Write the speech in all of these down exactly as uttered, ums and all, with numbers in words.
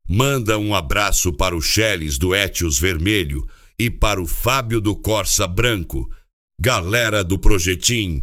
Manda um abraço para o Cheles do Etios Vermelho e para o Fábio do Corsa Branco. Galera do Projetim.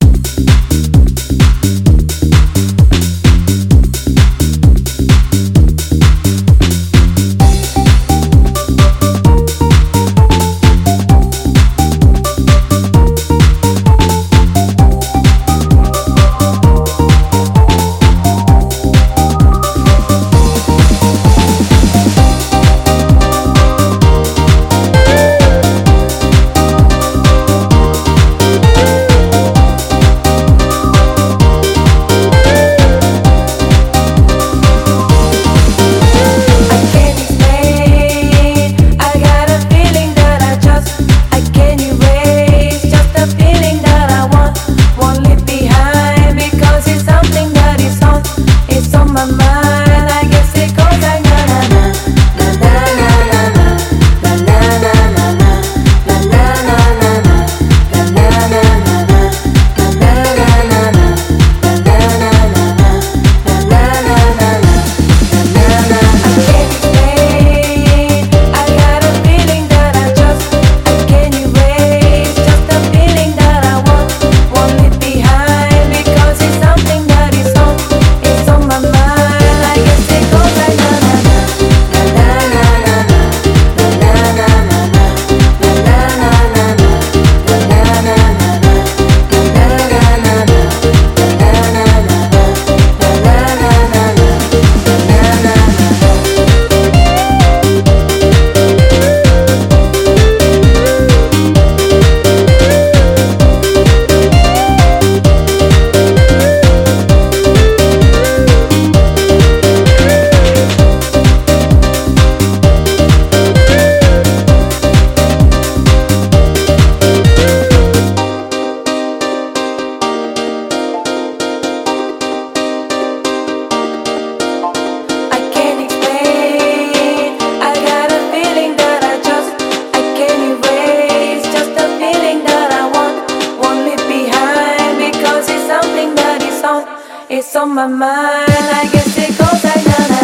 It's on my mind, I guess it goes like na na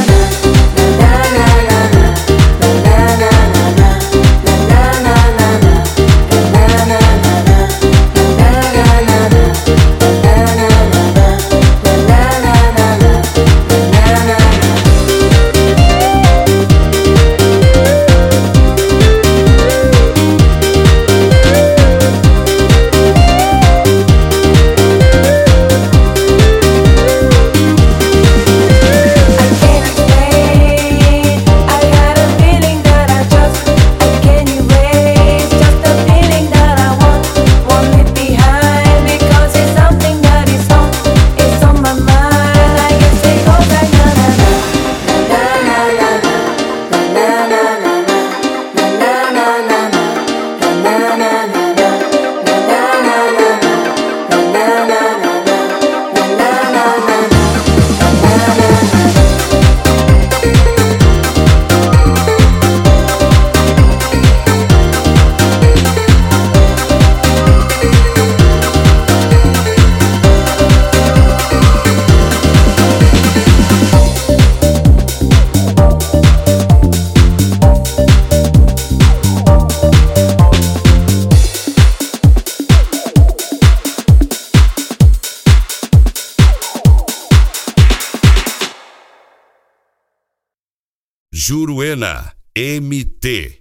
na na na na na na na na na na na Juruena M T